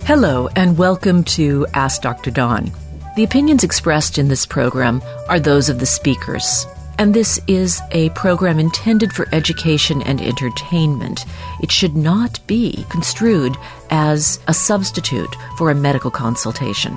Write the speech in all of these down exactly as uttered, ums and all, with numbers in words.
Hello, and welcome to Ask Doctor Dawn. The opinions expressed in this program are those of the speakers, and this is a program intended for education and entertainment. It should not be construed as a substitute for a medical consultation.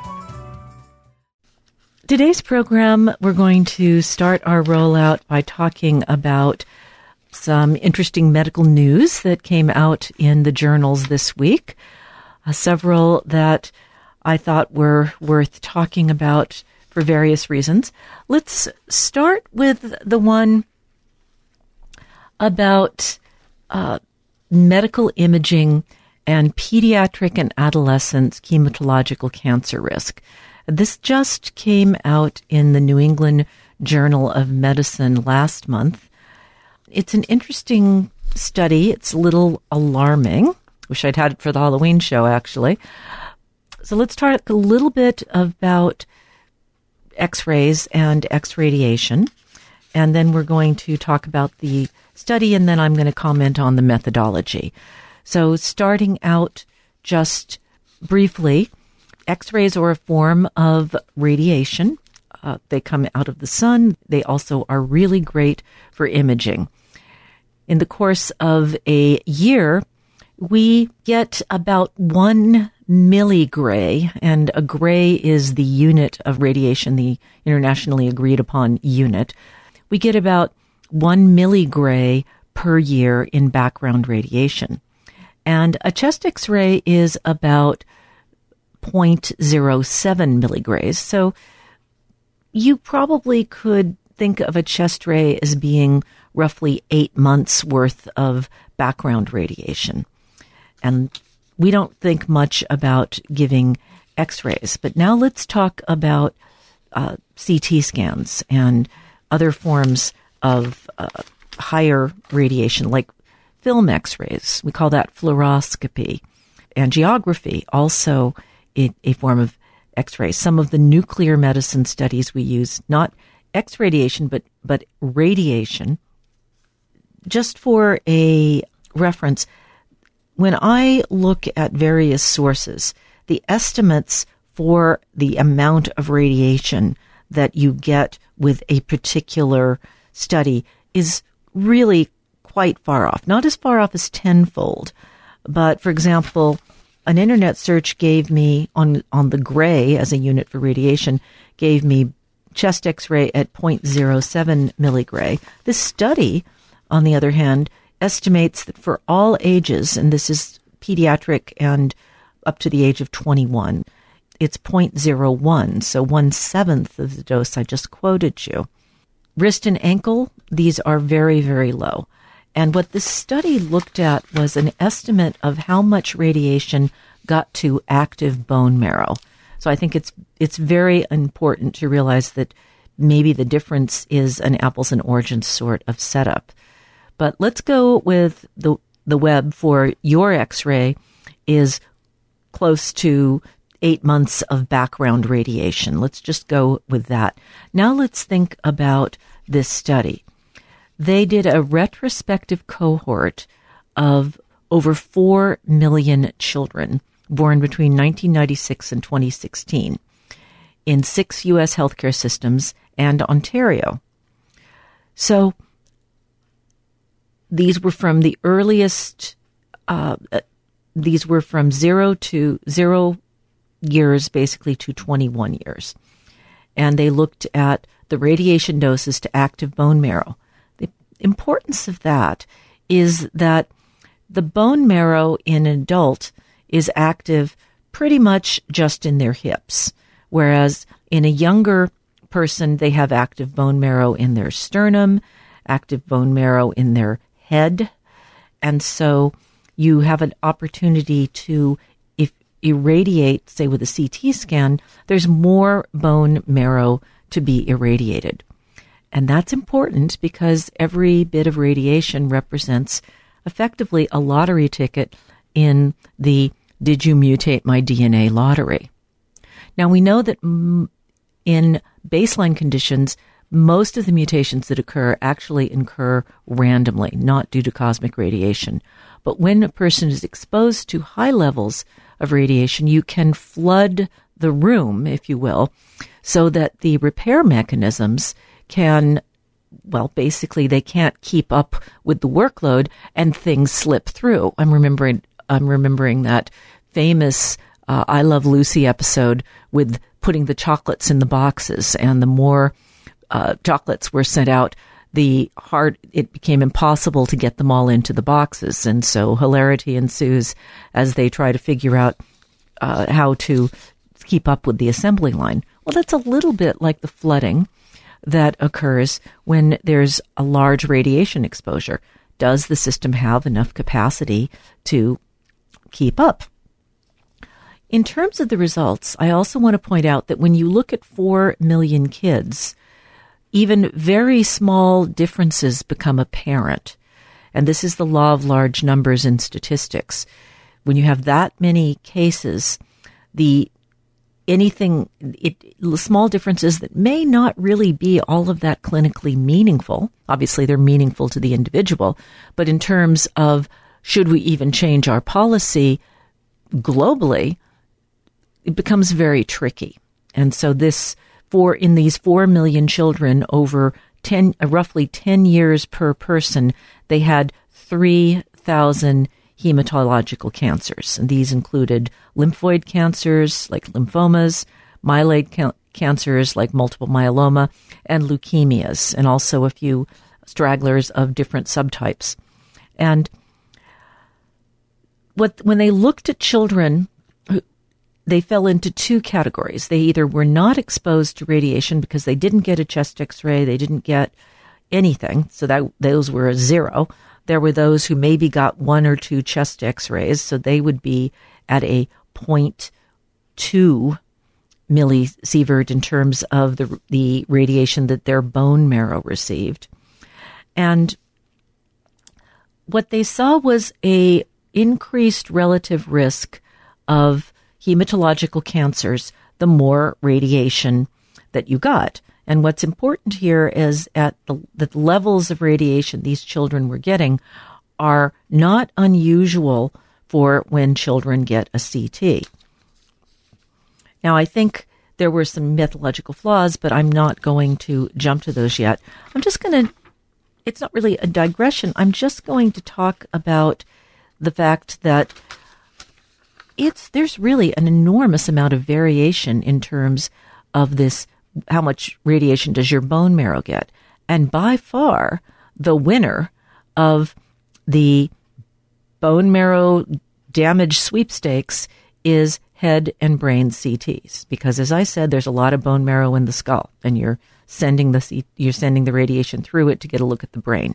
Today's program, we're going to start our rollout by talking about some interesting medical news that came out in the journals this week. Uh, several that I thought were worth talking about for various reasons. Let's start with the one about uh, medical imaging and pediatric and adolescent hematological cancer risk. This just came out in the New England Journal of Medicine last month. It's an interesting study. It's a little alarming. Wish I'd had it for the Halloween show, actually. So let's talk a little bit about X-rays and X-radiation, and then we're going to talk about the study, and then I'm going to comment on the methodology. So starting out just briefly, X-rays are a form of radiation. Uh, they come out of the sun. They also are really great for imaging. In the course of a year, we get about one milligray, and a gray is the unit of radiation, the internationally agreed upon unit. We get about one milligray per year in background radiation. And a chest X-ray is about zero point zero seven milligrays. So you probably could think of a chest ray as being roughly eight months worth of background radiation. And we don't think much about giving X-rays. But now let's talk about uh, C T scans and other forms of uh, higher radiation, like film X-rays. We call that fluoroscopy. Angiography, also a, a form of X-rays. Some of the nuclear medicine studies we use, not X-radiation, but, but radiation. Just for a reference, when I look at various sources, the estimates for the amount of radiation that you get with a particular study is really quite far off. Not as far off as tenfold, but for example, an internet search gave me, on, on the gray as a unit for radiation, gave me chest X-ray at zero point zero seven milligray. This study, on the other hand, estimates that for all ages, and this is pediatric and up to the age of twenty-one, it's zero point zero one, so one-seventh of the dose I just quoted you. Wrist and ankle, these are very, very low. And what this study looked at was an estimate of how much radiation got to active bone marrow. So I think it's it's very important to realize that maybe the difference is an apples and oranges sort of setup. But let's go with the the web for your X-ray is close to eight months of background radiation. Let's just go with that. Now let's think about this study. They did a retrospective cohort of over four million children born between nineteen ninety-six and twenty sixteen in six U S healthcare systems and Ontario. So these were from the earliest, uh, these were from zero to zero years, basically to twenty-one years. And they looked at the radiation doses to active bone marrow. The importance of that is that the bone marrow in an adult is active pretty much just in their hips, whereas in a younger person, they have active bone marrow in their sternum, active bone marrow in their head. And so you have an opportunity to, if irradiate, say with a C T scan, there's more bone marrow to be irradiated. And that's important because every bit of radiation represents effectively a lottery ticket in the "Did you mutate my D N A" lottery. Now, we know that m- in baseline conditions, most of the mutations that occur actually occur randomly, not due to cosmic radiation. But when a person is exposed to high levels of radiation, you can flood the room, if you will, so that the repair mechanisms can, well, basically they can't keep up with the workload and things slip through. I'm remembering, I'm remembering that famous uh, I Love Lucy episode with putting the chocolates in the boxes, and the more uh, chocolates were sent out, the hard, it became impossible to get them all into the boxes. And so hilarity ensues as they try to figure out uh, how to keep up with the assembly line. Well, that's a little bit like the flooding that occurs when there's a large radiation exposure. Does the system have enough capacity to keep up? In terms of the results, I also want to point out that when you look at four million kids, even very small differences become apparent. And this is the law of large numbers in statistics. When you have that many cases, the anything, it, small differences that may not really be all of that clinically meaningful. Obviously, they're meaningful to the individual. But in terms of should we even change our policy globally, it becomes very tricky. And so this, for in these four million children over ten, uh, roughly ten years per person, they had three thousand hematological cancers. And these included lymphoid cancers like lymphomas, myeloid ca- cancers like multiple myeloma, and leukemias, and also a few stragglers of different subtypes. And what when they looked at children, they fell into two categories. They either were not exposed to radiation because they didn't get a chest X-ray, they didn't get anything, so that those were a zero. There were those who maybe got one or two chest X-rays, so they would be at a zero point two millisievert in terms of the the radiation that their bone marrow received. And what they saw was a increased relative risk of hematological cancers the more radiation that you got. And what's important here is at the, the levels of radiation these children were getting are not unusual for when children get a C T. Now, I think there were some methodological flaws, but I'm not going to jump to those yet. I'm just going to, it's not really a digression. I'm just going to talk about the fact that it's there's really an enormous amount of variation in terms of this. How much radiation does your bone marrow get? And by far, the winner of the bone marrow damage sweepstakes is head and brain C Ts. Because as I said, there's a lot of bone marrow in the skull, and you're sending the C- you're sending the radiation through it to get a look at the brain.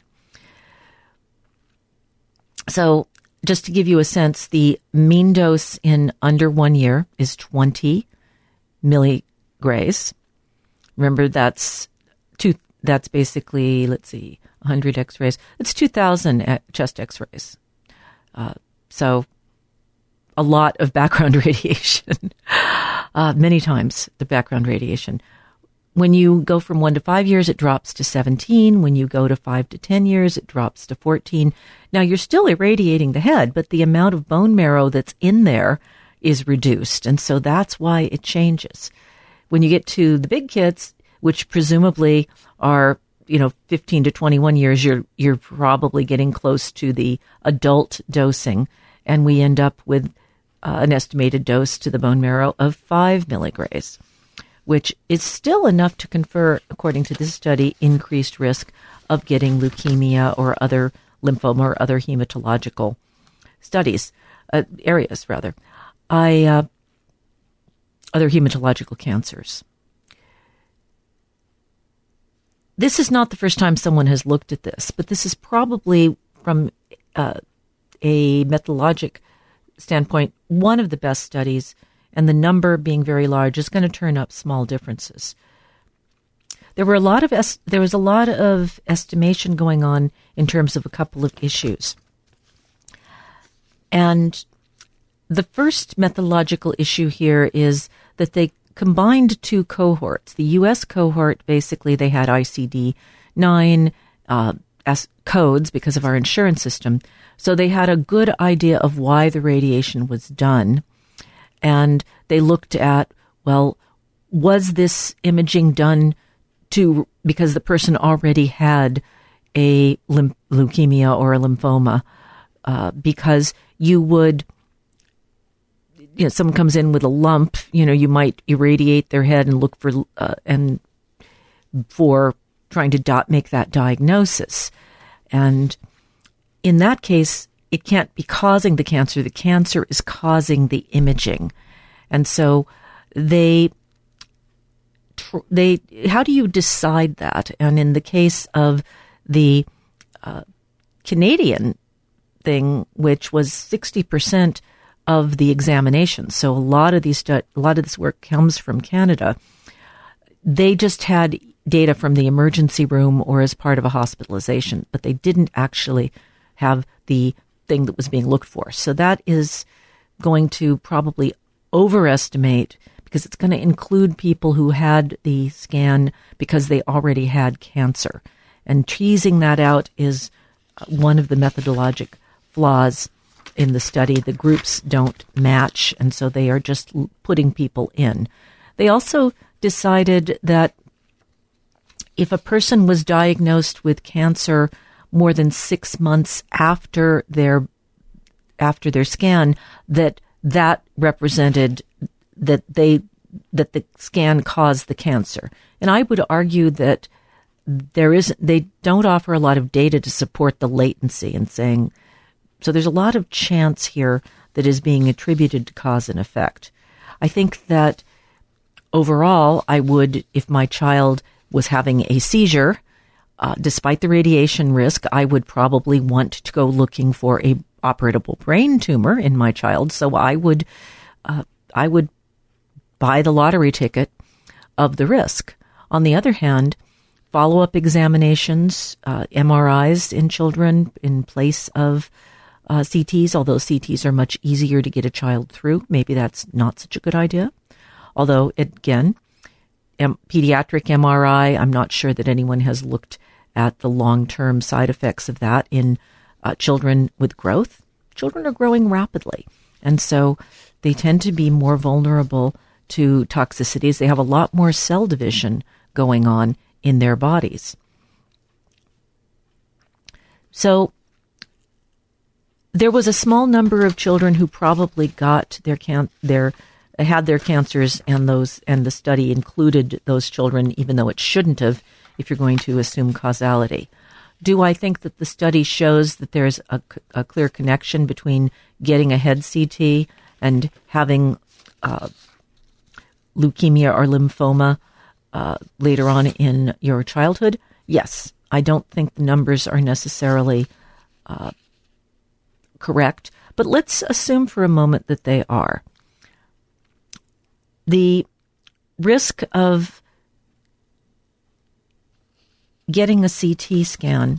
So just to give you a sense, the mean dose in under one year is twenty milligrays. Remember, that's two. That's basically, let's see, one hundred X-rays. It's two thousand chest X-rays. Uh, so a lot of background radiation, uh, many times the background radiation. When you go from one to five years, it drops to seventeen. When you go to five to ten years, it drops to fourteen. Now, you're still irradiating the head, but the amount of bone marrow that's in there is reduced. And so that's why it changes. When you get to the big kids, which presumably are, you know, fifteen to twenty-one years, you're you're probably getting close to the adult dosing, and we end up with uh, an estimated dose to the bone marrow of five milligrays, which is still enough to confer, according to this study, increased risk of getting leukemia or other lymphoma or other hematological studies, uh, areas rather. I uh, other hematological cancers. This is not the first time someone has looked at this, but this is probably, from uh, a methodologic standpoint, one of the best studies, and the number being very large is going to turn up small differences. There were a lot of est- there was a lot of estimation going on in terms of a couple of issues. And the first methodological issue here is that they combined two cohorts. The U S cohort, basically, they had I C D nine uh, as codes because of our insurance system. So they had a good idea of why the radiation was done. And they looked at, well, was this imaging done to because the person already had a lim- leukemia or a lymphoma? Uh, because you would, you know, someone comes in with a lump, you know, you might irradiate their head and look for uh, and for trying to do- make that diagnosis. And in that case, it can't be causing the cancer. The cancer is causing the imaging. And so they, they, how do you decide that? And in the case of the uh, Canadian thing, which was sixty percent of the examination, so a lot of these, stu- a lot of this work comes from Canada, they just had data from the emergency room or as part of a hospitalization, but they didn't actually have the thing that was being looked for. So that is going to probably overestimate, because it's going to include people who had the scan because they already had cancer. And teasing that out is one of the methodologic flaws in the study. The groups don't match, and so they are just putting people in. They also decided that if a person was diagnosed with cancer more than six months after their after their scan, that that represented that they that the scan caused the cancer. And I would argue that there is they don't offer a lot of data to support the latency and saying, so there's a lot of chance here that is being attributed to cause and effect. I think that overall, I would, if my child was having a seizure, uh, despite the radiation risk, I would probably want to go looking for a operable brain tumor in my child. So I would, uh, I would buy the lottery ticket of the risk. On the other hand, follow-up examinations, uh, M R Is in children in place of uh, C Ts, although C Ts are much easier to get a child through. Maybe that's not such a good idea. Although, again, M- pediatric M R I, I'm not sure that anyone has looked at the long-term side effects of that in uh, children with growth. Children are growing rapidly, and so they tend to be more vulnerable to toxicities. They have a lot more cell division going on in their bodies. So there was a small number of children who probably got their can- their had their cancers, and those and the study included those children, even though it shouldn't have, if you're going to assume causality. Do I think that the study shows that there's a, a clear connection between getting a head C T and having uh, leukemia or lymphoma uh, later on in your childhood? Yes. I don't think the numbers are necessarily uh, correct, but let's assume for a moment that they are. The risk of getting a C T scan,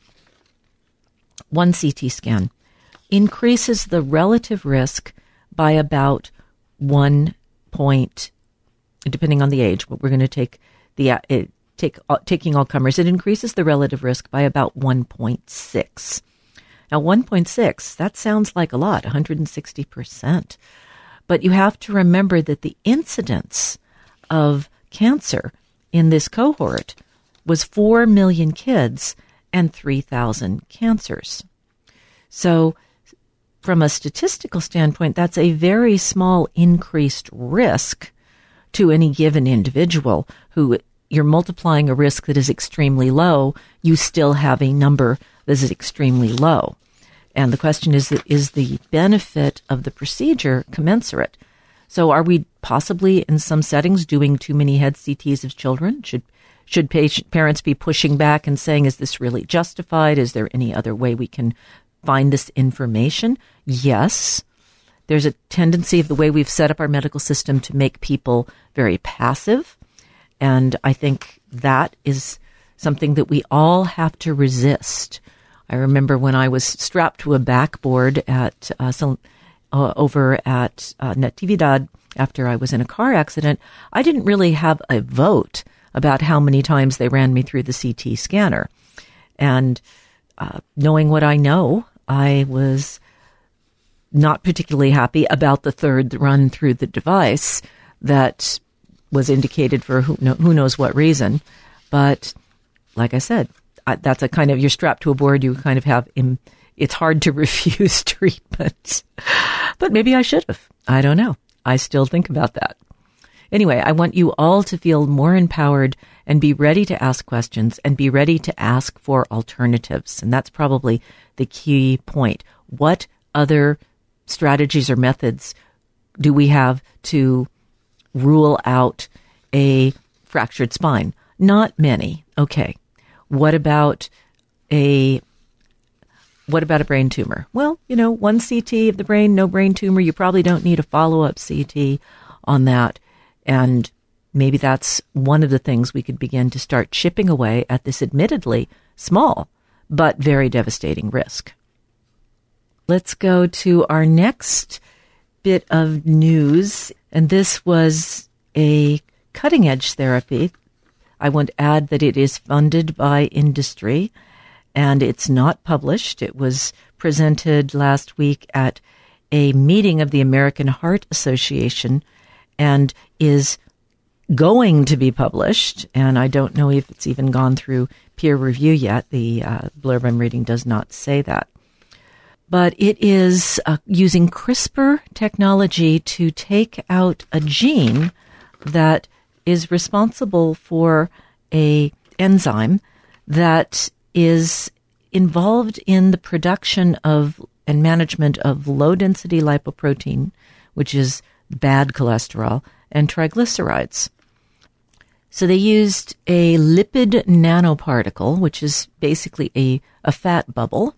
one C T scan, increases the relative risk by about one point, depending on the age, but we're going to take the uh, it, take uh, taking all comers, it increases the relative risk by about one point six. Now, one point six, that sounds like a lot, one hundred sixty percent. But you have to remember that the incidence of cancer in this cohort was four million kids and three thousand cancers. So from a statistical standpoint, that's a very small increased risk to any given individual who you're multiplying a risk that is extremely low. You still have a number that is extremely low. And the question is, is the benefit of the procedure commensurate? So are we possibly in some settings doing too many head C Ts of children? Should should patient, parents be pushing back and saying, is this really justified? Is there any other way we can find this information? Yes. There's a tendency of the way we've set up our medical system to make people very passive. And I think that is something that we all have to resist. I remember when I was strapped to a backboard at uh, some, uh, over at uh, Natividad after I was in a car accident, I didn't really have a vote about how many times they ran me through the C T scanner. And uh, knowing what I know, I was not particularly happy about the third run through the device that was indicated for who, who knows what reason. But like I said, I, that's a kind of, you're strapped to a board, you kind of have, im, it's hard to refuse treatment. But maybe I should have. I don't know. I still think about that. Anyway, I want you all to feel more empowered and be ready to ask questions and be ready to ask for alternatives. And that's probably the key point. What other strategies or methods do we have to rule out a fractured spine? Not many. Okay. What about a what about a brain tumor? Well, you know, one C T of the brain, no brain tumor. You probably don't need a follow-up C T on that. And maybe that's one of the things we could begin to start chipping away at this admittedly small but very devastating risk. Let's go to our next bit of news. And this was a cutting-edge therapy. I want to add that it is funded by industry and it's not published. It was presented last week at a meeting of the American Heart Association and is going to be published. And I don't know if it's even gone through peer review yet. The uh, blurb I'm reading does not say that. But it is uh, using CRISPR technology to take out a gene that is responsible for a enzyme that is involved in the production of and management of low-density lipoprotein, which is bad cholesterol, and triglycerides. So they used a lipid nanoparticle, which is basically a, a fat bubble,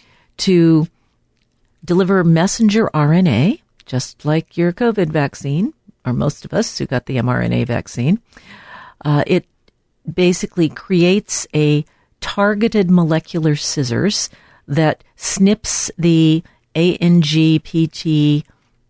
to deliver messenger R N A, just like your COVID vaccine, or most of us who got the mRNA vaccine. Uh, it basically creates a targeted molecular scissors that snips the A N G P T,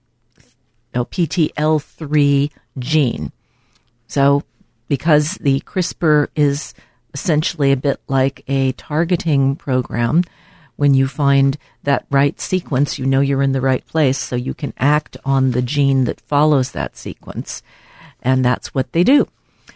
no, P T L three gene. So because the CRISPR is essentially a bit like a targeting program, when you find that right sequence, you know you're in the right place, so you can act on the gene that follows that sequence. And that's what they do.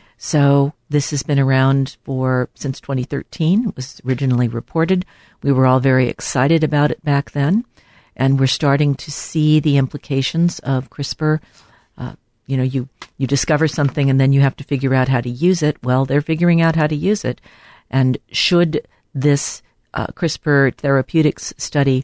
So this has been around for since twenty thirteen. It was originally reported. We were all very excited about it back then. And we're starting to see the implications of CRISPR. Uh, you know, you, you discover something and then you have to figure out how to use it. Well, they're figuring out how to use it. And should this Uh, CRISPR Therapeutics study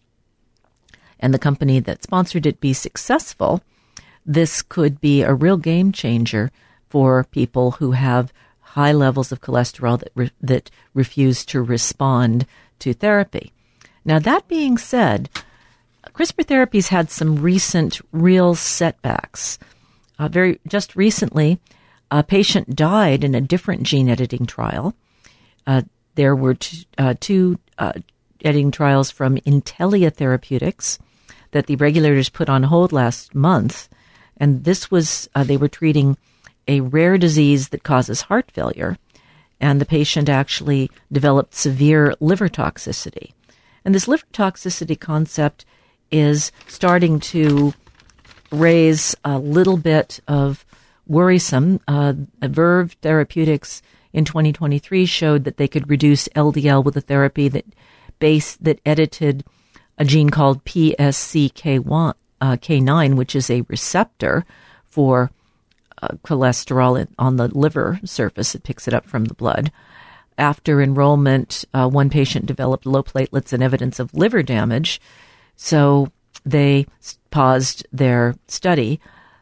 and the company that sponsored it be successful, this could be a real game changer for people who have high levels of cholesterol that re- that refuse to respond to therapy. Now, that being said, CRISPR therapies had some recent real setbacks. Uh, very just recently, a patient died in a different gene editing trial. Uh, There were t- uh, two uh, editing trials from Intellia Therapeutics that the regulators put on hold last month. And this was, uh, they were treating a rare disease that causes heart failure. And the patient actually developed severe liver toxicity. And this liver toxicity concept is starting to raise a little bit of worrisome. Uh, Verve Therapeutics in twenty twenty-three showed that they could reduce L D L with a therapy that base that edited a gene called P S C K nine, which is a receptor for uh, cholesterol on the liver surface. It picks it up from the blood. After enrollment, uh, one patient developed low platelets and evidence of liver damage, so they paused their study.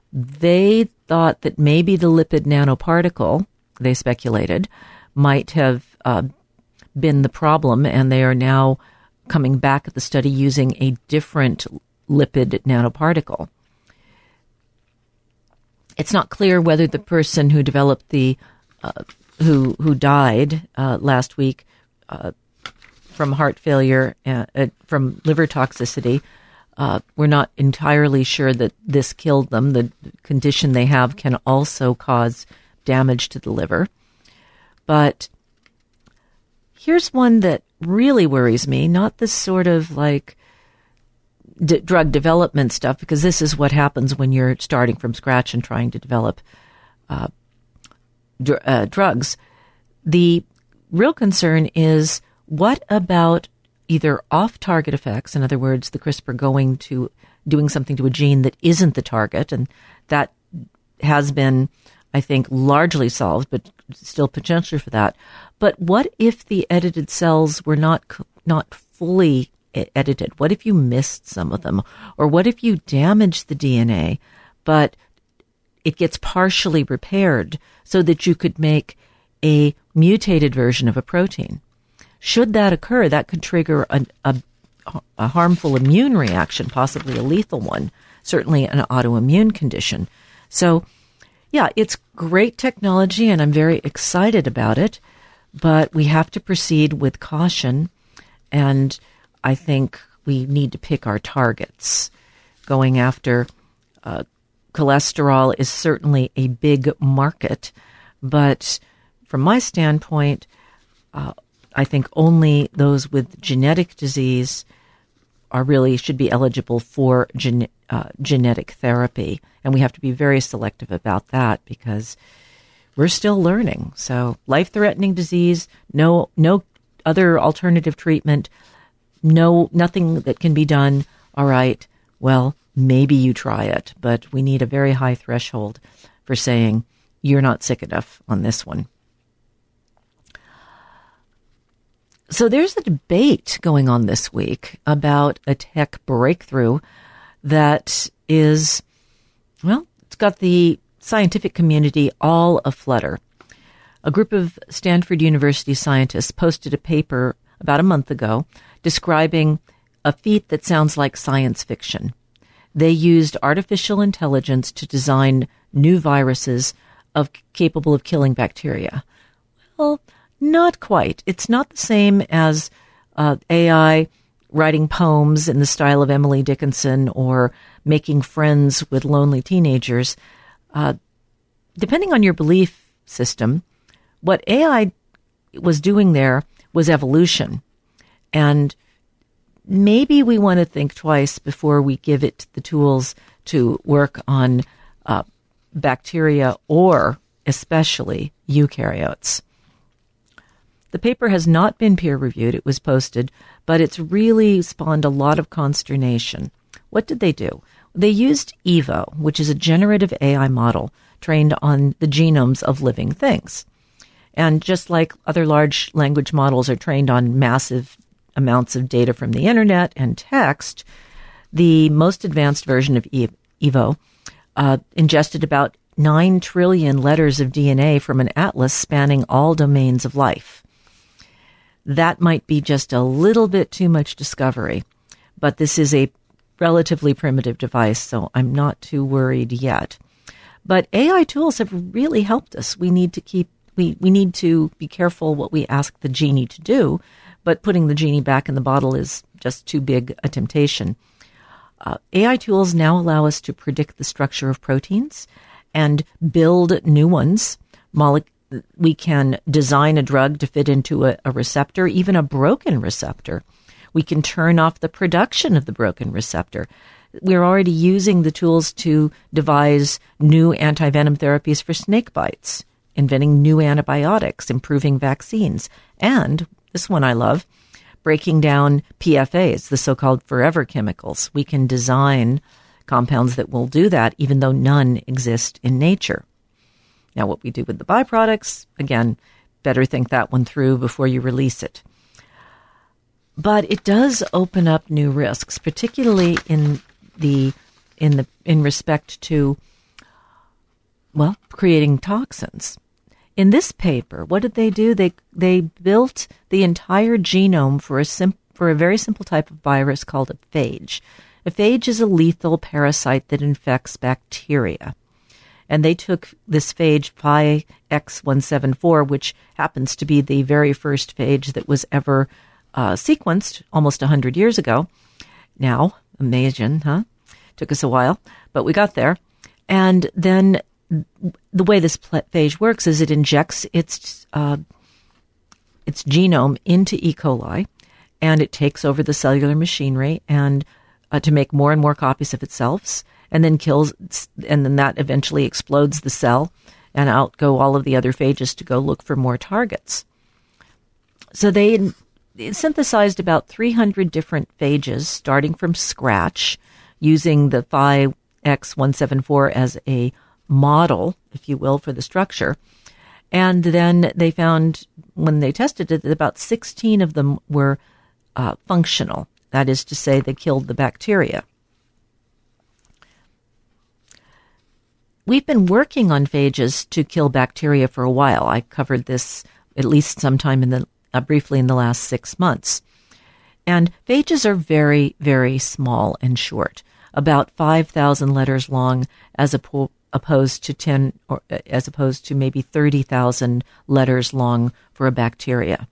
They thought that maybe the lipid nanoparticle, they speculated, might have uh, been the problem, and they are now coming back at the study using a different lipid nanoparticle. It's not clear whether the person who developed the, uh, who who died uh, last week uh, from heart failure, uh, uh, from liver toxicity, uh, we're not entirely sure that this killed them. The condition they have can also cause damage to the liver. But here's one that really worries me, not this sort of like d- drug development stuff, because this is what happens when you're starting from scratch and trying to develop uh, dr- uh, drugs. The real concern is, what about either off-target effects, in other words, the CRISPR going to doing something to a gene that isn't the target, and that has been, I think, largely solved, but still potential for that. But what if the edited cells were not not fully edited? What if you missed some of them? Or what if you damaged the D N A, but it gets partially repaired so that you could make a mutated version of a protein? Should that occur, that could trigger a, a, a harmful immune reaction, possibly a lethal one, certainly an autoimmune condition. So, yeah, it's great technology, and I'm very excited about it, but we have to proceed with caution, and I think we need to pick our targets. Going after uh, cholesterol is certainly a big market, but from my standpoint, uh, I think only those with genetic disease are really should be eligible for gen, uh, genetic therapy. And we have to be very selective about that because we're still learning. So life-threatening disease, no no other alternative treatment, no nothing that can be done. All right, well, maybe you try it, but we need a very high threshold for saying you're not sick enough on this one. So there's a debate going on this week about a tech breakthrough that is, well, it's got the scientific community all aflutter. A group of Stanford University scientists posted a paper about a month ago describing a feat that sounds like science fiction. They used artificial intelligence to design new viruses of capable of killing bacteria. Well, not quite. It's not the same as uh, A I writing poems in the style of Emily Dickinson or making friends with lonely teenagers. Uh, depending on your belief system, what A I was doing there was evolution. And maybe we want to think twice before we give it the tools to work on uh, bacteria or especially eukaryotes. The paper has not been peer-reviewed. It was posted, but it's really spawned a lot of consternation. What did they do? They used Evo, which is a generative A I model trained on the genomes of living things. And just like other large language models are trained on massive amounts of data from the internet and text, the most advanced version of Evo uh, ingested about nine trillion letters of D N A from an atlas spanning all domains of life. That might be just a little bit too much discovery, but this is a relatively primitive device, so I'm not too worried yet. But A I tools have really helped us. We need to keep we, we need to be careful what we ask the genie to do, but putting the genie back in the bottle is just too big a temptation. Uh, A I tools now allow us to predict the structure of proteins and build new ones. Mole- we can design a drug to fit into a, a receptor, even a broken receptor. We can turn off the production of the broken receptor. We're already using the tools to devise new antivenom therapies for snake bites, inventing new antibiotics, improving vaccines, and, this one I love, breaking down P F As, the so-called forever chemicals. We can design compounds that will do that, even though none exist in nature. Now, what we do with the byproducts, again, better think that one through before you release it. But it does open up new risks, particularly in the in the in respect to, well, creating toxins. In this paper, what did they do? They they built the entire genome for a sim, for a very simple type of virus called a phage. A phage is a lethal parasite that infects bacteria. And they took this phage Phi X one seventy-four, which happens to be the very first phage that was ever uh, sequenced almost one hundred years ago. Now, amazing, huh? Took us a while, but we got there. And then the way this phage works is it injects its uh, its genome into E. coli, and it takes over the cellular machinery and uh, to make more and more copies of itself, and then kills, and then that eventually explodes the cell, and out go all of the other phages to go look for more targets. So they synthesized about three hundred different phages, starting from scratch, using the Phi X one seventy-four as a model, if you will, for the structure. And then they found, when they tested it, that about sixteen of them were uh, functional. That is to say, they killed the bacteria. We've been working on phages to kill bacteria for a while. I covered this at least sometime in the uh, briefly in the last six months. And phages are very, very small and short, about five thousand letters long, as oppo- opposed to ten, or as opposed to maybe thirty thousand letters long for a bacteria.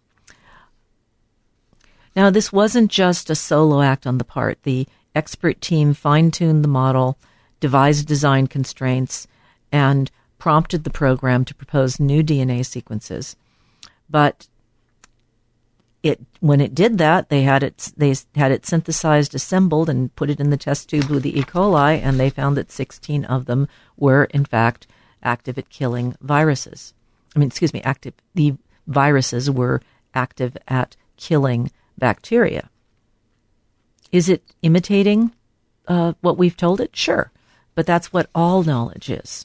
Now, this wasn't just a solo act on the part. The expert team fine-tuned the model, devised design constraints, and prompted the program to propose new D N A sequences. But it, when it did that, they had it they had it synthesized, assembled, and put it in the test tube with the E. coli, and they found that sixteen of them were, in fact, active at killing viruses. I mean, excuse me, active. The viruses were active at killing bacteria. Is it imitating uh, what we've told it? Sure. But that's what all knowledge is.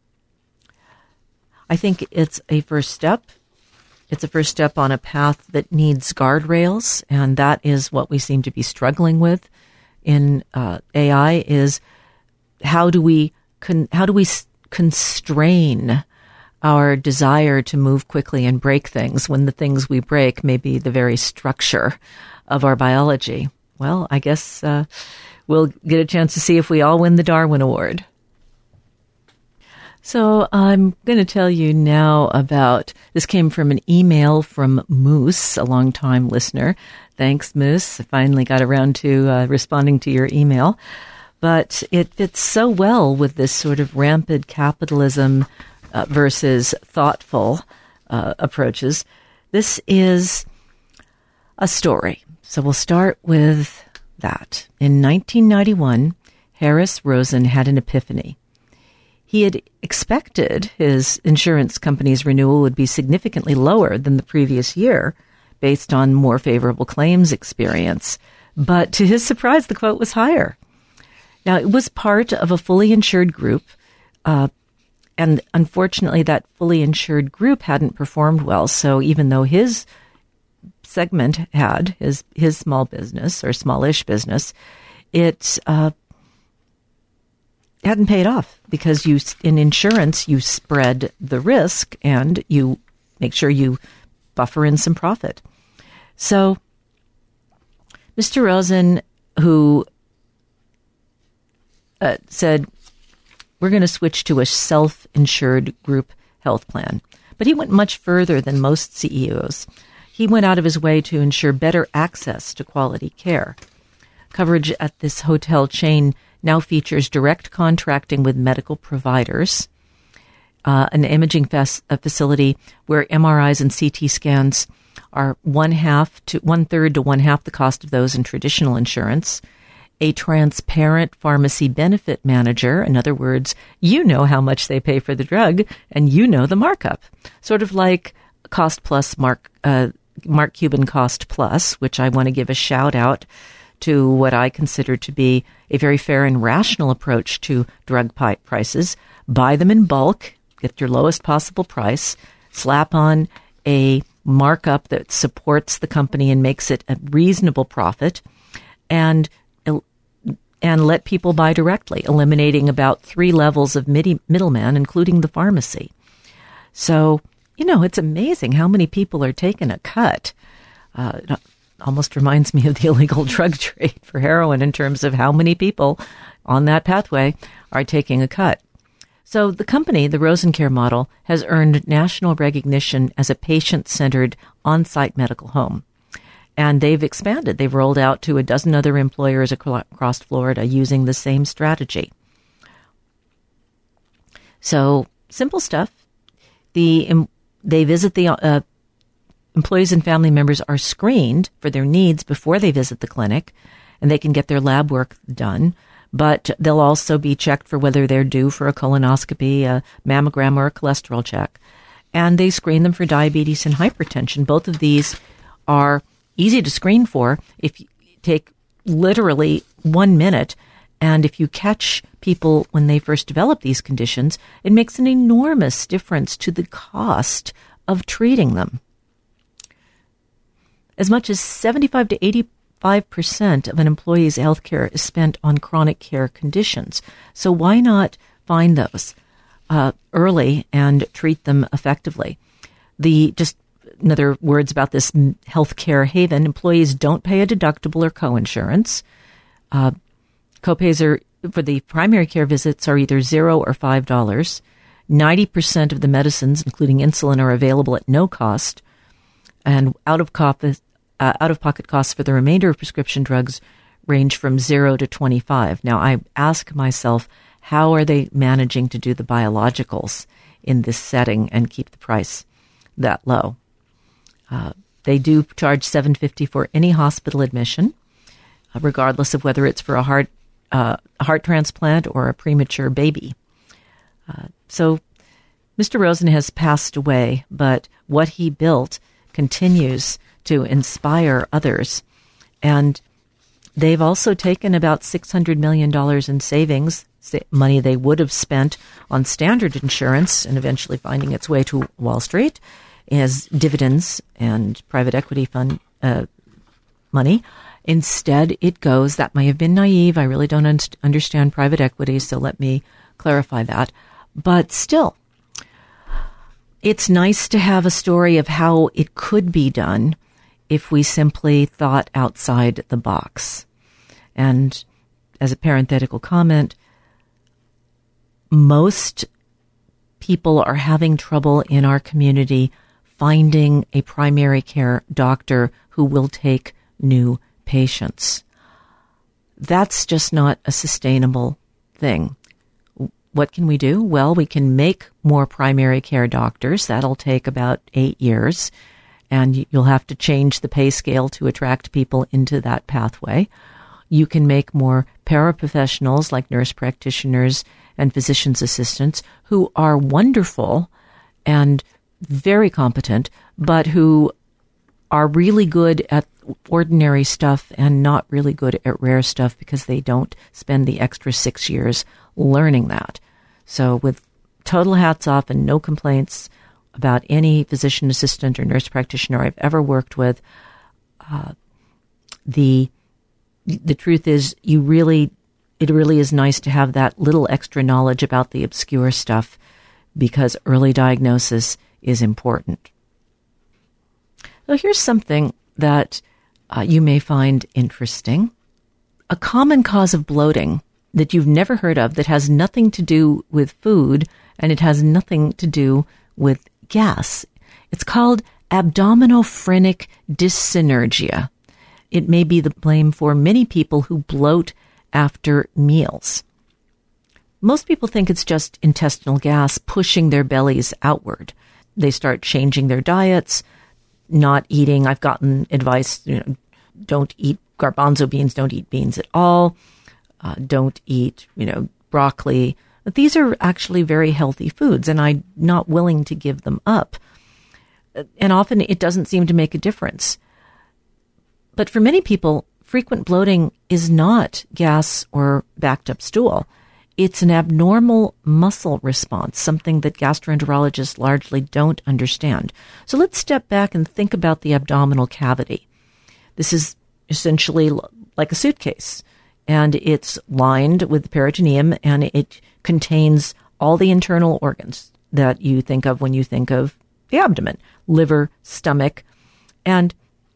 I think it's a first step. It's a first step on a path that needs guardrails, and that is what we seem to be struggling with in uh, A I. Is how do we con- how do we s- constrain our desire to move quickly and break things when the things we break may be the very structure of our biology? Well, I guess uh, we'll get a chance to see if we all win the Darwin Award. So I'm going to tell you now about, this came from an email from Moose, a longtime listener. Thanks, Moose. I finally got around to uh, responding to your email. But it fits so well with this sort of rampant capitalism uh, versus thoughtful uh, approaches. This is a story. So we'll start with that. In nineteen ninety-one, Harris Rosen had an epiphany. He had expected his insurance company's renewal would be significantly lower than the previous year based on more favorable claims experience. But to his surprise, the quote was higher. Now, it was part of a fully insured group, uh, and unfortunately, that fully insured group hadn't performed well. So even though his segment had, his, his small business or smallish business, it uh, hadn't paid off because you, in insurance, you spread the risk and you make sure you buffer in some profit. So Mister Rosen, who uh, said, we're going to switch to a self-insured group health plan. But he went much further than most C E Os. He went out of his way to ensure better access to quality care. Coverage at this hotel chain now features direct contracting with medical providers, uh, an imaging fas- a facility where M R Is and C T scans are one half to one third to one half the cost of those in traditional insurance, a transparent pharmacy benefit manager. In other words, you know how much they pay for the drug and you know the markup. Sort of like Cost Plus, Mark, uh, Mark Cuban Cost Plus, which I want to give a shout out to what I consider to be a very fair and rational approach to drug prices. Buy them in bulk, get your lowest possible price, slap on a markup that supports the company and makes it a reasonable profit, and and let people buy directly, eliminating about three levels of midi- middleman, including the pharmacy. So, you know, it's amazing how many people are taking a cut. Uh, it almost reminds me of the illegal drug trade for heroin in terms of how many people on that pathway are taking a cut. So the company, the RosenCare model, has earned national recognition as a patient-centered on-site medical home. And they've expanded. They've rolled out to a dozen other employers across Florida using the same strategy. So simple stuff. The they visit the uh, employees and family members are screened for their needs before they visit the clinic, and they can get their lab work done. But they'll also be checked for whether they're due for a colonoscopy, a mammogram, or a cholesterol check. And they screen them for diabetes and hypertension. Both of these are easy to screen for if you take literally one minute. And if you catch people when they first develop these conditions, it makes an enormous difference to the cost of treating them. As much as seventy-five to eighty-five percent of an employee's health care is spent on chronic care conditions. So why not find those uh, early and treat them effectively? The just in other words about this healthcare haven, employees don't pay a deductible or coinsurance. Uh, copays are for the primary care visits are either zero or five dollars. Ninety percent of the medicines, including insulin, are available at no cost, and out of pocket uh, out of pocket costs for the remainder of prescription drugs range from zero to twenty-five. Now, I ask myself, how are they managing to do the biologicals in this setting and keep the price that low? Uh, they do charge seven dollars and fifty cents for any hospital admission, uh, regardless of whether it's for a heart uh, a heart transplant or a premature baby. Uh, so Mister Rosen has passed away, but what he built continues to inspire others. And they've also taken about six hundred million dollars in savings, money they would have spent on standard insurance and eventually finding its way to Wall Street as dividends and private equity fund uh, money. Instead, it goes, that may have been naive. I really don't un- understand private equity, so let me clarify that. But still, it's nice to have a story of how it could be done if we simply thought outside the box. And as a parenthetical comment, most people are having trouble in our community finding a primary care doctor who will take new patients. That's just not a sustainable thing. What can we do? Well, we can make more primary care doctors. That'll take about eight years, and you'll have to change the pay scale to attract people into that pathway. You can make more paraprofessionals like nurse practitioners and physician's assistants who are wonderful and very competent, but who are really good at ordinary stuff and not really good at rare stuff because they don't spend the extra six years learning that. So with total hats off and no complaints about any physician assistant or nurse practitioner I've ever worked with, uh, the the truth is you really, it really is nice to have that little extra knowledge about the obscure stuff because early diagnosis is important. So here's something that uh, you may find interesting. A common cause of bloating that you've never heard of that has nothing to do with food and it has nothing to do with gas. It's called abdominophrenic dyssynergia. It may be the blame for many people who bloat after meals. Most people think it's just intestinal gas pushing their bellies outward. They start changing their diets, not eating. I've gotten advice, you know, don't eat garbanzo beans, don't eat beans at all. Uh, don't eat, you know, broccoli. But these are actually very healthy foods, and I'm not willing to give them up. And often it doesn't seem to make a difference. But for many people, frequent bloating is not gas or backed up stool. It's an abnormal muscle response, something that gastroenterologists largely don't understand. So let's step back and think about the abdominal cavity. This is essentially like a suitcase, and it's lined with the peritoneum, and it contains all the internal organs that you think of when you think of the abdomen, liver, stomach, and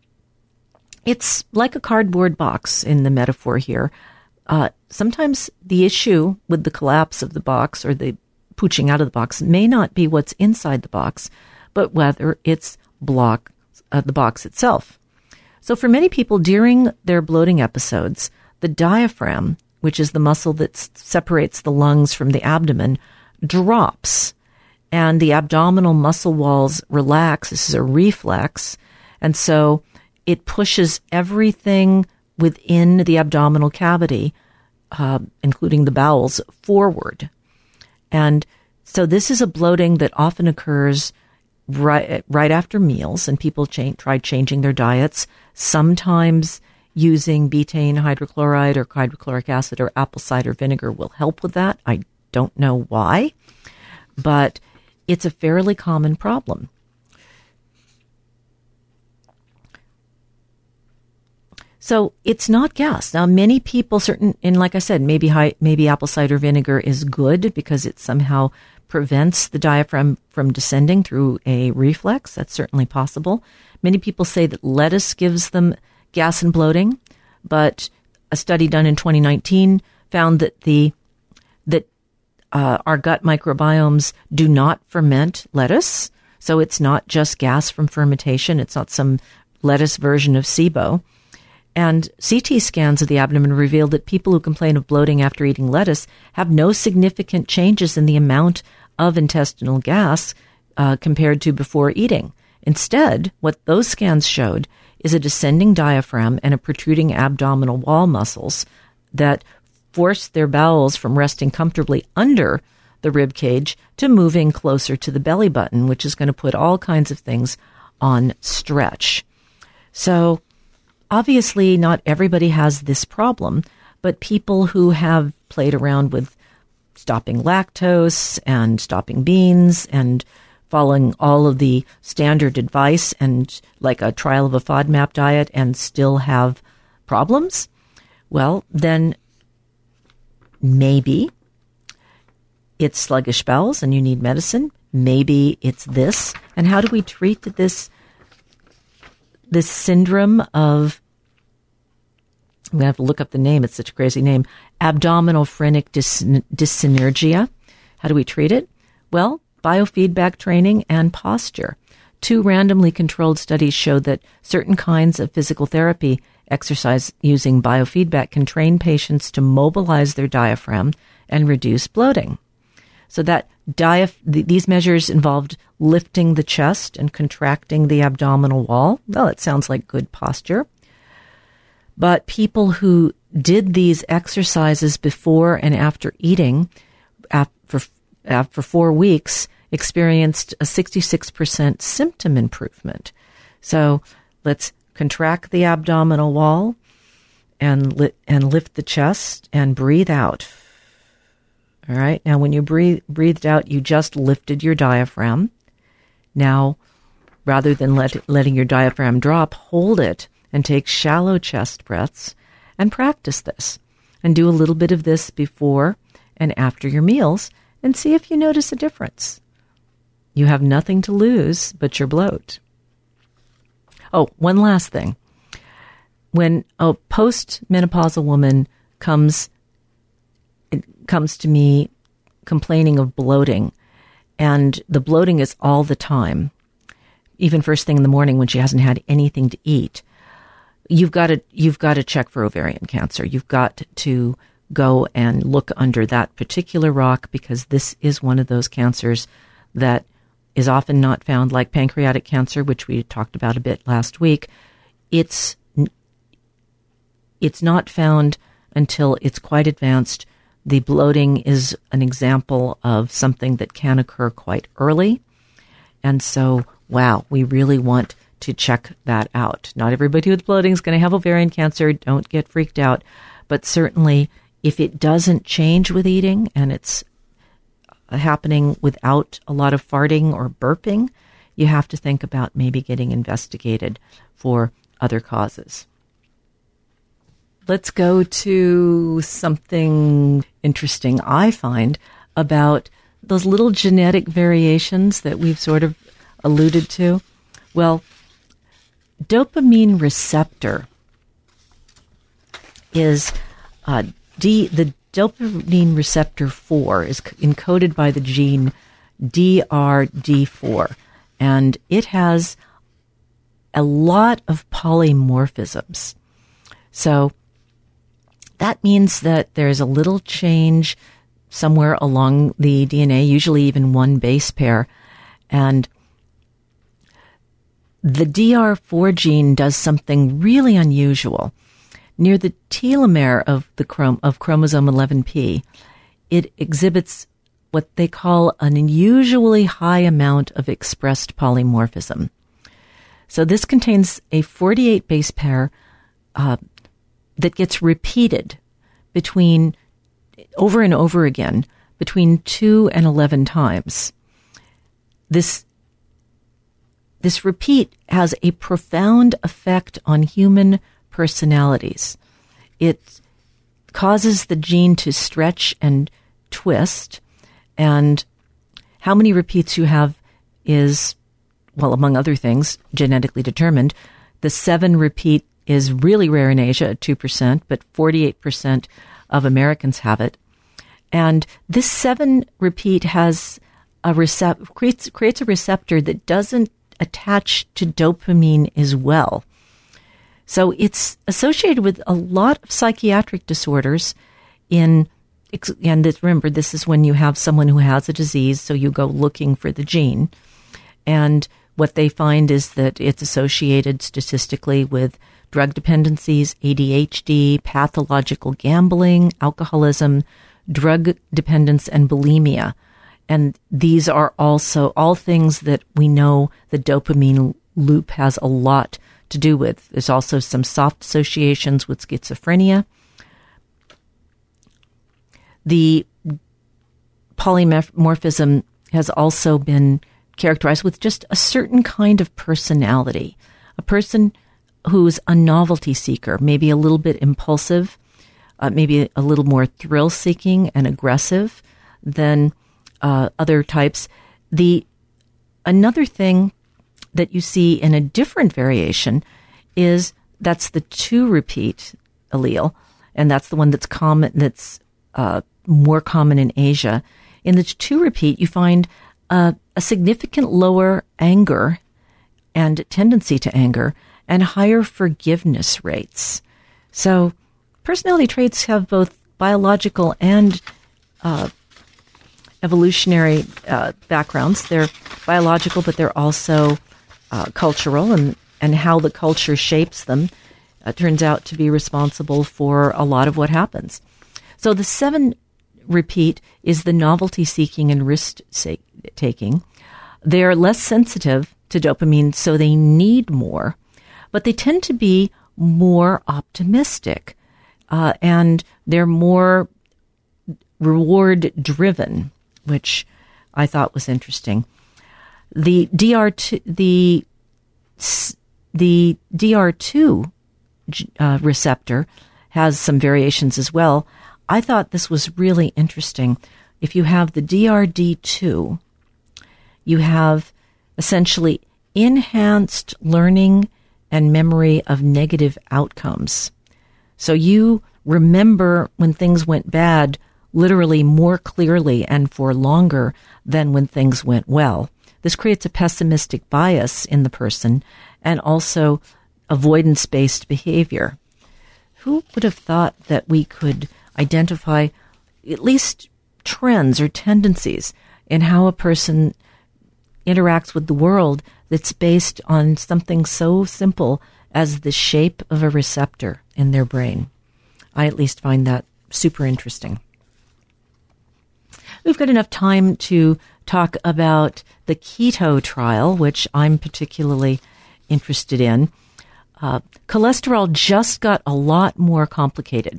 it's like a cardboard box in the metaphor here. Uh, sometimes the issue with the collapse of the box or the pooching out of the box may not be what's inside the box, but whether it's block uh, the box itself. So for many people during their bloating episodes, the diaphragm, which is the muscle that s- separates the lungs from the abdomen, drops, and the abdominal muscle walls relax. This is a reflex, and so it pushes everything within the abdominal cavity, uh, including the bowels, forward. And so this is a bloating that often occurs right right after meals, and people cha- try changing their diets, sometimes using betaine hydrochloride or hydrochloric acid or apple cider vinegar will help with that. I don't know why, but it's a fairly common problem. So it's not gas. Now, many people, certain, and like I said, maybe high, maybe apple cider vinegar is good because it somehow prevents the diaphragm from descending through a reflex. That's certainly possible. Many people say that lettuce gives them gas and bloating, but a study done in twenty nineteen found that the that uh, our gut microbiomes do not ferment lettuce, so it's not just gas from fermentation. It's not some lettuce version of SIBO. And C T scans of the abdomen revealed that people who complain of bloating after eating lettuce have no significant changes in the amount of intestinal gas uh, compared to before eating. Instead, what those scans showed is a descending diaphragm and a protruding abdominal wall muscles that force their bowels from resting comfortably under the rib cage to moving closer to the belly button, which is going to put all kinds of things on stretch. So obviously, not everybody has this problem, but people who have played around with stopping lactose and stopping beans and following all of the standard advice and like a trial of a FODMAP diet and still have problems, well, then maybe it's sluggish bowels and you need medicine. Maybe it's this. And how do we treat this this syndrome of, I'm going to have to look up the name, it's such a crazy name, abdominal phrenic dys- dyssynergia. How do we treat it? Well, biofeedback training and posture. Two randomly controlled studies showed that certain kinds of physical therapy exercise using biofeedback can train patients to mobilize their diaphragm and reduce bloating. So that diaph- th- these measures involved lifting the chest and contracting the abdominal wall. Well, it sounds like good posture. But people who did these exercises before and after eating after, after four weeks experienced a sixty-six percent symptom improvement. So let's contract the abdominal wall and li- and lift the chest and breathe out. All right. Now, when you breathe, breathed out, you just lifted your diaphragm. Now, rather than let, letting your diaphragm drop, hold it and take shallow chest breaths and practice this. And do a little bit of this before and after your meals and see if you notice a difference. You have nothing to lose but your bloat. Oh, one last thing. When a post-menopausal woman comes comes to me complaining of bloating, and the bloating is all the time, even first thing in the morning when she hasn't had anything to eat, you've got to you've got to check for ovarian cancer. You've got to go and look under that particular rock, because this is one of those cancers that is often not found, like pancreatic cancer, which we talked about a bit last week. It's it's not found until it's quite advanced. The bloating is an example of something that can occur quite early. And so, wow, we really want to check that out. Not everybody with bloating is going to have ovarian cancer. Don't get freaked out. But certainly, if it doesn't change with eating and it's happening without a lot of farting or burping, you have to think about maybe getting investigated for other causes. Let's go to something interesting I find about those little genetic variations that we've sort of alluded to. Well, dopamine receptor is uh, D. The dopamine receptor four is encoded by the gene D R D four, and it has a lot of polymorphisms. So that means that there's a little change somewhere along the D N A, usually even one base pair, and the D R four gene does something really unusual. near the telomere of the chrom- of chromosome eleven p, it exhibits what they call an unusually high amount of expressed polymorphism. So this contains a forty-eight base pair uh, that gets repeated between over and over again between two and eleven times. This this repeat has a profound effect on human personalities. It causes the gene to stretch and twist, and how many repeats you have is, well, among other things, genetically determined. The seven repeat is really rare in Asia at two percent, but forty-eight percent of Americans have it. And this seven repeat has a recept- creates, creates a receptor that doesn't attach to dopamine as well. So it's associated with a lot of psychiatric disorders in, and this, remember, this is when you have someone who has a disease, so you go looking for the gene. And what they find is that it's associated statistically with drug dependencies, A D H D, pathological gambling, alcoholism, drug dependence, and bulimia. And these are also all things that we know the dopamine loop has a lot to do with. There's also some soft associations with schizophrenia. The polymorphism has also been characterized with just a certain kind of personality. A person who's a novelty seeker, maybe a little bit impulsive, uh, maybe a little more thrill-seeking and aggressive than uh, other types. The another thing that you see in a different variation is that's the two repeat allele, and that's the one that's common, that's uh, more common in Asia. In the two repeat, you find uh, a significant lower anger and tendency to anger and higher forgiveness rates. So personality traits have both biological and uh, evolutionary uh, backgrounds. They're biological, but they're also uh, cultural, and, and how the culture shapes them uh, turns out to be responsible for a lot of what happens. So the seven repeat is the novelty-seeking and risk-taking. They're less sensitive to dopamine, so they need more, but they tend to be more optimistic, uh, and they're more reward-driven, which I thought was interesting. The D R two, the the D R two uh, receptor has some variations as well. I thought this was really interesting. If you have the D R D two, you have essentially enhanced learning and memory of negative outcomes. So you remember when things went bad literally more clearly and for longer than when things went well. This creates a pessimistic bias in the person and also avoidance-based behavior. Who would have thought that we could identify at least trends or tendencies in how a person interacts with the world that's based on something so simple as the shape of a receptor in their brain? I at least find that super interesting. We've got enough time to talk about the keto trial, which I'm particularly interested in. Uh, cholesterol just got a lot more complicated.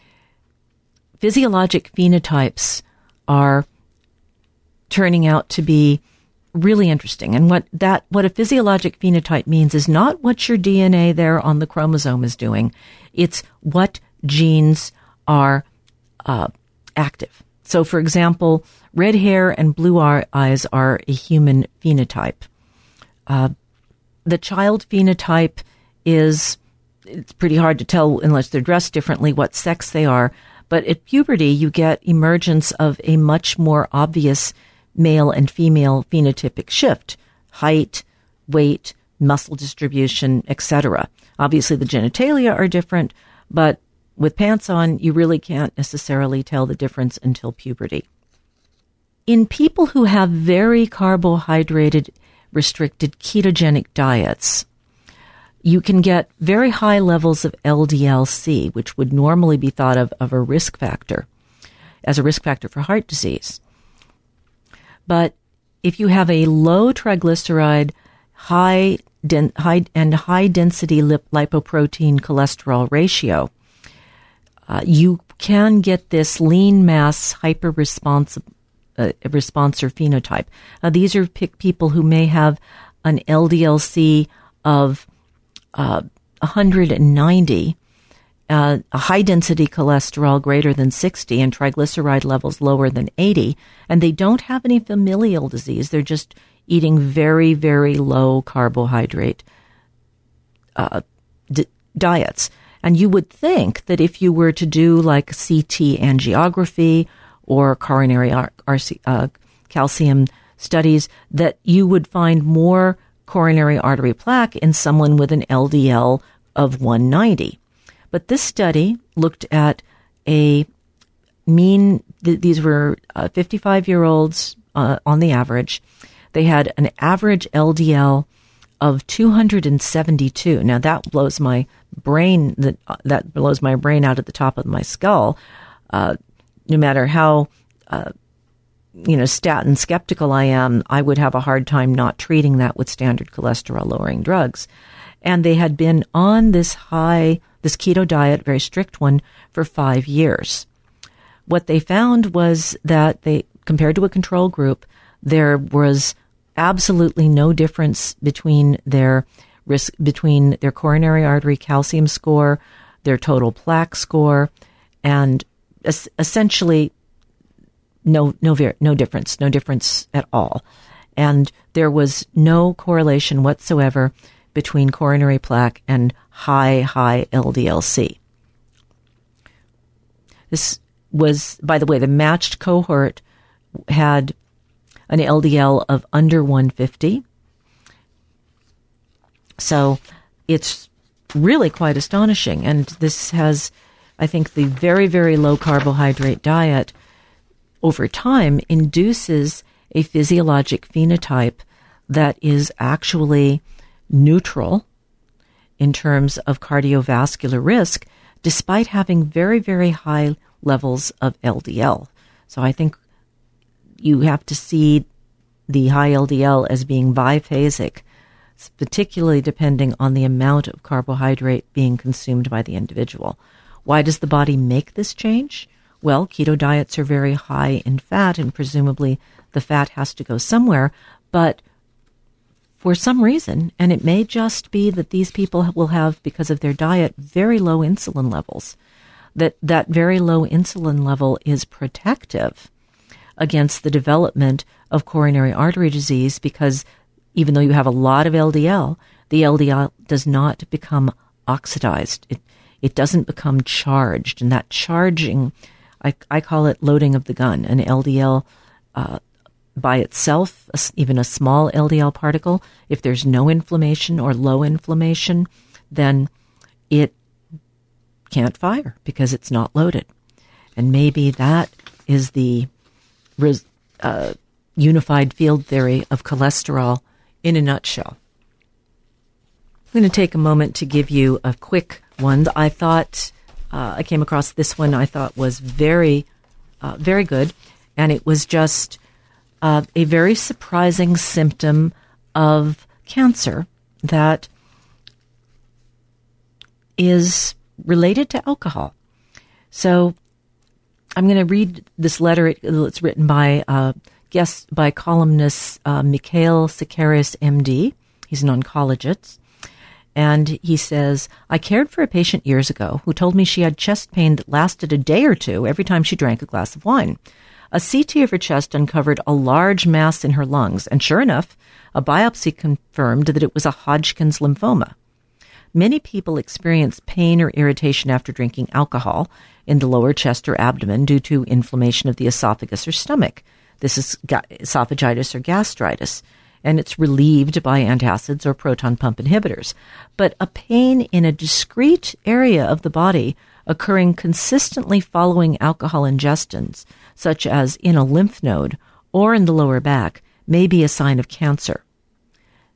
Physiologic phenotypes are turning out to be really interesting. And what that what a physiologic phenotype means is not what your D N A there on the chromosome is doing. It's what genes are uh, active. So, for example, red hair and blue eyes are a human phenotype. Uh, the child phenotype is, it's pretty hard to tell unless they're dressed differently what sex they are. But at puberty, you get emergence of a much more obvious male and female phenotypic shift: height, weight, muscle distribution, et cetera. Obviously, the genitalia are different, but with pants on, you really can't necessarily tell the difference until puberty. In people who have very carbohydrate restricted ketogenic diets, you can get very high levels of L D L C, which would normally be thought of of a risk factor, as a risk factor for heart disease. But if you have a low triglyceride, high, den- high and high density lip- lipoprotein cholesterol ratio, uh, you can get this lean mass hyper-responsive uh, responsor phenotype. Now, these are p- people who may have an L D L C of uh, one hundred ninety, uh, a high-density cholesterol greater than sixty, and triglyceride levels lower than eighty, and they don't have any familial disease. They're just eating very, very low carbohydrate uh, d- diets. And you would think that if you were to do like C T angiography or coronary ar- R C, uh, calcium studies, that you would find more coronary artery plaque in someone with an L D L of one ninety. But this study looked at a mean, th- these were uh, fifty-five-year-olds uh, on the average. They had an average L D L of two hundred seventy-two. Now that blows my brain, that, uh, that blows my brain out at the top of my skull. Uh, no matter how, uh, you know, statin skeptical I am, I would have a hard time not treating that with standard cholesterol lowering drugs. And they had been on this high, this keto diet, very strict one, for five years. What they found was that they, compared to a control group, there was absolutely no difference between their risk, between their coronary artery calcium score, their total plaque score, and es- essentially no, no, ver- no difference, no difference at all. And there was no correlation whatsoever between coronary plaque and high, high L D L C. This was, by the way, the matched cohort had an L D L of under one fifty. So it's really quite astonishing. And this has, I think, the very, very low carbohydrate diet over time induces a physiologic phenotype that is actually neutral in terms of cardiovascular risk, despite having very, very high levels of L D L. So I think you have to see the high L D L as being biphasic, particularly depending on the amount of carbohydrate being consumed by the individual. Why does the body make this change? Well, keto diets are very high in fat, and presumably the fat has to go somewhere, but for some reason, and it may just be that these people will have, because of their diet, very low insulin levels, that that very low insulin level is protective against the development of coronary artery disease, because even though you have a lot of L D L, the L D L does not become oxidized. It it doesn't become charged, and that charging, I, I call it loading of the gun. An L D L uh, by itself, even a small L D L particle, if there's no inflammation or low inflammation, then it can't fire because it's not loaded. And maybe that is the uh, unified field theory of cholesterol in a nutshell. I'm going to take a moment to give you a quick one. I thought, uh, I came across this one I thought was very, uh, very good, and it was just uh, a very surprising symptom of cancer that is related to alcohol. So I'm going to read this letter. It's written by uh, guest by columnist uh, Mikhail Sakaris, M D. He's an oncologist. And he says, I cared for a patient years ago who told me she had chest pain that lasted a day or two every time she drank a glass of wine. A C T of her chest uncovered a large mass in her lungs, and sure enough, a biopsy confirmed that it was a Hodgkin's lymphoma. Many people experience pain or irritation after drinking alcohol in the lower chest or abdomen due to inflammation of the esophagus or stomach. This is ga- esophagitis or gastritis, and it's relieved by antacids or proton pump inhibitors. But a pain in a discrete area of the body occurring consistently following alcohol ingestions, such as in a lymph node or in the lower back, may be a sign of cancer.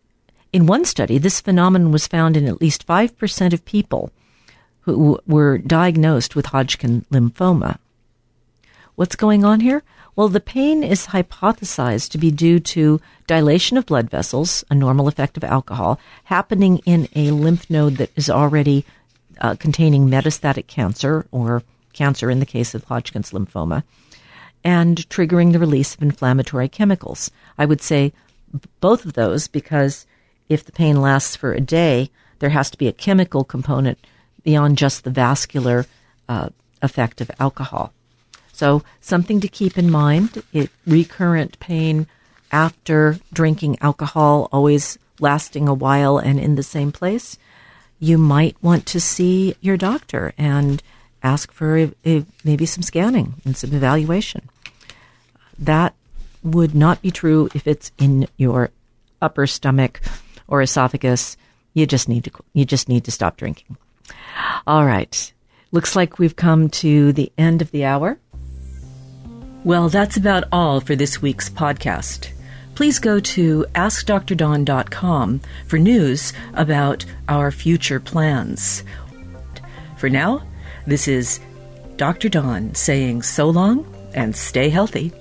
In one study, this phenomenon was found in at least five percent of people who were diagnosed with Hodgkin lymphoma. What's going on here? Well, the pain is hypothesized to be due to dilation of blood vessels, a normal effect of alcohol, happening in a lymph node that is already uh, containing metastatic cancer, or cancer in the case of Hodgkin's lymphoma, and triggering the release of inflammatory chemicals. I would say both of those, because if the pain lasts for a day, there has to be a chemical component beyond just the vascular uh, effect of alcohol. So something to keep in mind, it, recurrent pain after drinking alcohol, always lasting a while and in the same place, you might want to see your doctor and ask for a, a, maybe some scanning and some evaluation. That would not be true if it's in your upper stomach or esophagus. You just need to you just need to stop drinking. All right. Looks like we've come to the end of the hour. Well, that's about all for this week's podcast. Please go to ask dr dawn dot com for news about our future plans. For now, this is Doctor Dawn saying so long and stay healthy.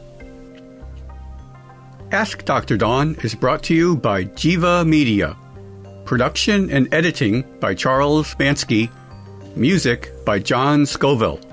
Ask Doctor Dawn is brought to you by Jiva Media. Production and editing by Charles Bansky. Music by John Scoville.